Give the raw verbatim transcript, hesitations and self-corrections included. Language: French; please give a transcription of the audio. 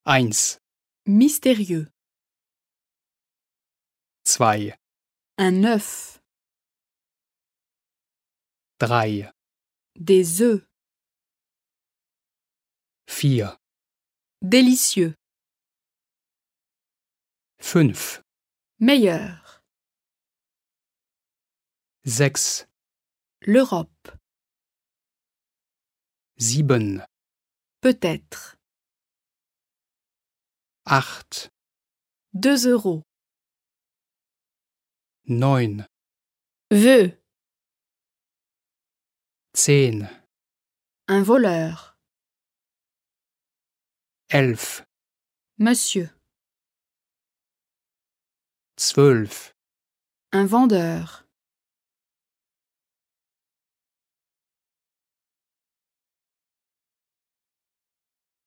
Eins, Mystérieux. zwei, Un œuf. drei, Des œufs. vier, Délicieux. fünf, Meilleur. sechs, L'Europe. sieben, Peut-être. acht, Deux euros. neun, Veux. zehn, Un voleur. elf, Monsieur. zwölf, Un vendeur.